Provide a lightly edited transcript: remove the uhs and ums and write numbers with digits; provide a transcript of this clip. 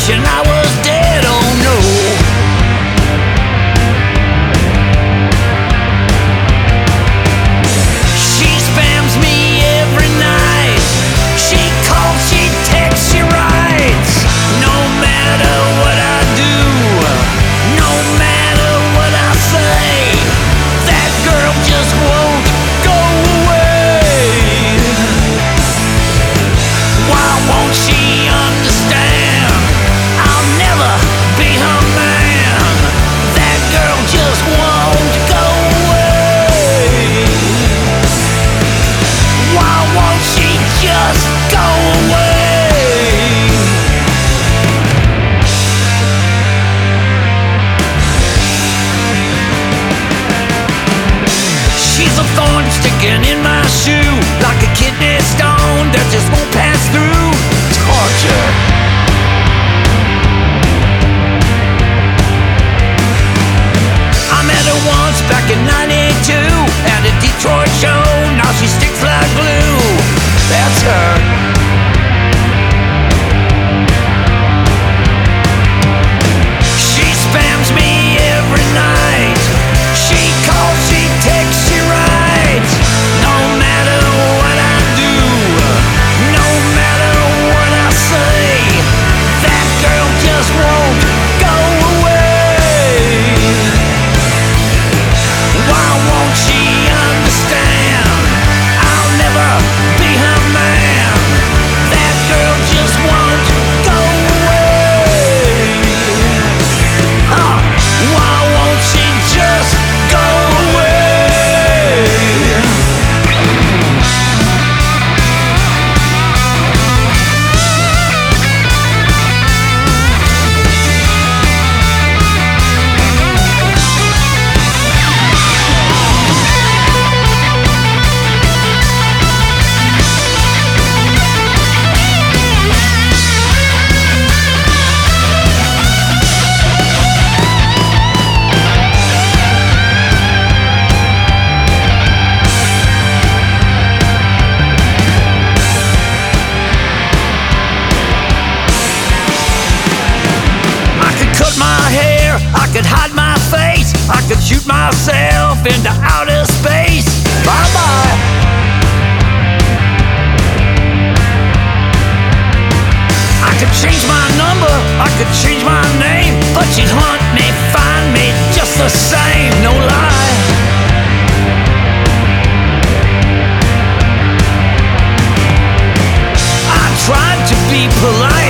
wishing I was dead, oh no. She spams me every night. She calls, she texts, she writes. No matter what I do, no matter what I say, that girl just won't go away. Why won't she understand? I'll never be her man. That girl just won't go away. Why won't she just go away? She's a thorn sticking in my shoe, like a kidney stone that just won't pass through. Torture. I met her once back in '92 at a Detroit show. Now she sticks like glue. That's her. She spams me every night. She calls, she texts, she writes. No matter what I do, no matter what I say, that girl just won't go away. Why won't she understand? I'll never be her man. That girl just won't go away. Why won't she just go away? I could cut my hair, I could hide my face, I could shoot myself into outer space. Bye-bye. I could change my number, I could change my name, but she'd hunt me, find me just the same, no lie. I tried to be polite.